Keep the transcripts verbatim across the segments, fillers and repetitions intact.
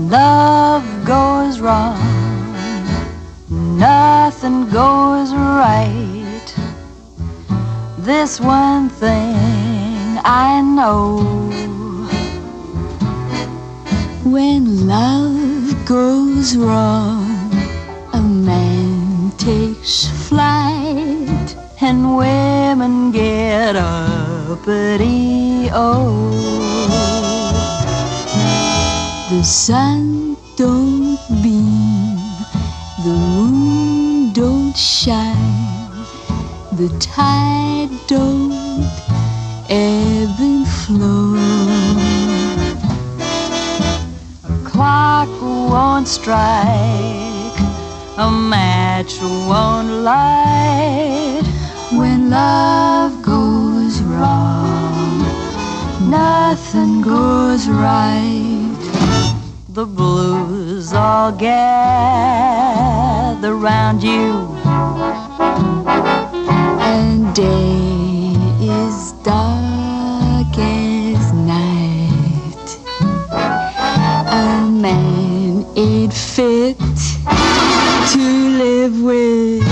love goes wrong, nothing goes right. This one thing I know: when love goes wrong, a man takes flight, and women get uppity. Oh, the sun don't beam, the moon don't shine, the tide don't ebb and flow. A clock won't strike, a match won't light. When love goes wrong, nothing goes right. The blues all gather round you, and day is dark as night. A man ain't fit to live with,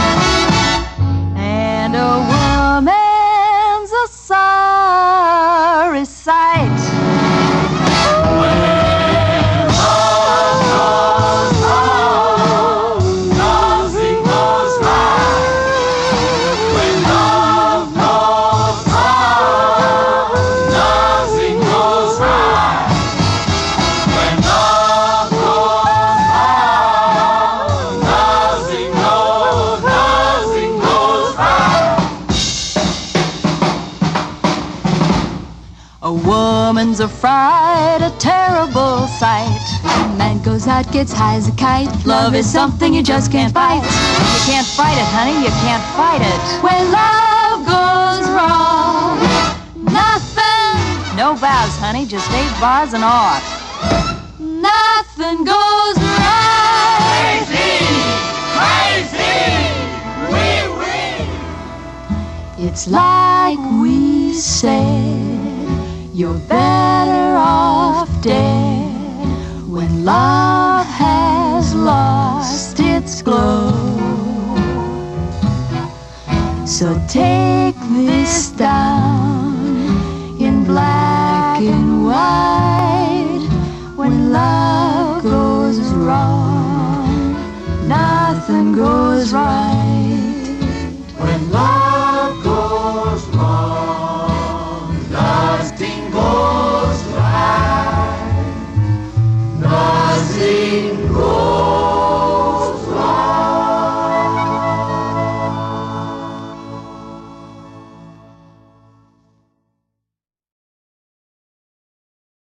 and a woman's a sorry sight. A woman's a fright, a terrible sight. A man goes out, gets high as a kite. Love is something you just can't fight. You can't fight it, honey, you can't fight it. When love goes wrong, nothing. No vows, honey, just eight bars and off. Nothing goes right. Crazy! Crazy! Wee wee! It's like we said, you're better off dead when love has lost its glow. So take this down in black and white. When love goes wrong, nothing goes right.